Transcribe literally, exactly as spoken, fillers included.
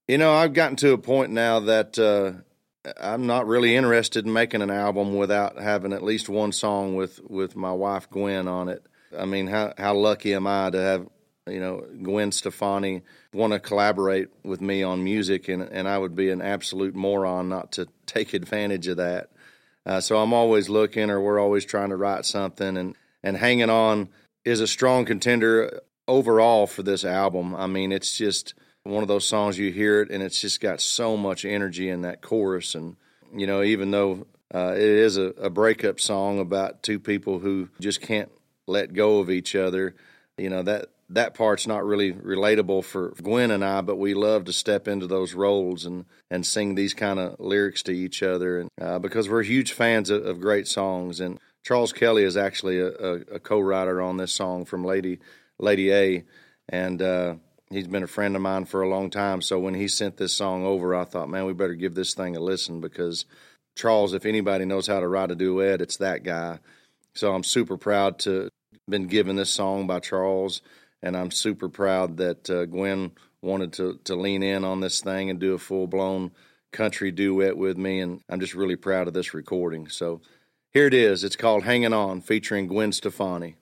You know, I've gotten to a point now that uh, I'm not really interested in making an album without having at least one song with, with my wife Gwen on it. I mean, how how lucky am I to have, you know, Gwen Stefani want to collaborate with me on music, and, and I would be an absolute moron not to take advantage of that. Uh, so I'm always looking, or we're always trying to write something, and, and Hanging On is a strong contender overall for this album. I mean, it's just one of those songs you hear it, and it's just got so much energy in that chorus. And, you know, even though uh, it is a, a breakup song about two people who just can't let go of each other, you know, that that part's not really relatable for Gwen and I, but we love to step into those roles and, and sing these kind of lyrics to each other, and uh, because we're huge fans of, of great songs. And Charles Kelly is actually a, a, a co-writer on this song from Lady Lady A, and uh, he's been a friend of mine for a long time. So when he sent this song over, I thought, man, we better give this thing a listen, because Charles, if anybody knows how to write a duet, it's that guy. So I'm super proud to have been given this song by Charles, and I'm super proud that uh, Gwen wanted to, to lean in on this thing and do a full-blown country duet with me, and I'm just really proud of this recording. So here it is. It's called Hanging On, featuring Gwen Stefani.